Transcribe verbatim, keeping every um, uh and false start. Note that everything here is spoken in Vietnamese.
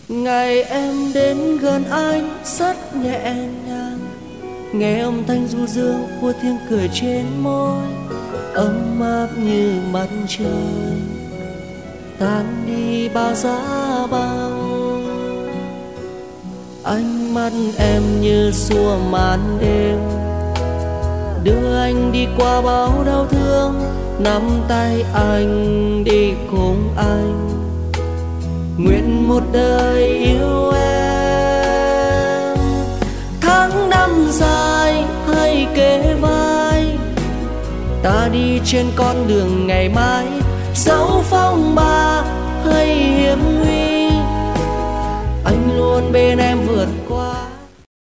Ngày em đến gần anh rất nhẹ nhàng, nghe âm thanh du dương của tiếng cười trên môi, ấm áp như mặt trời tan đi bao giá băng. Ánh mắt em như xua màn đêm, đưa anh đi qua bao đau thương, nắm tay anh đi cùng anh, nguyện một đời yêu em. Tháng năm dài hay kề vai, ta đi trên con đường ngày mai, dẫu phong ba hay hiểm nguy, anh luôn bên em vượt qua.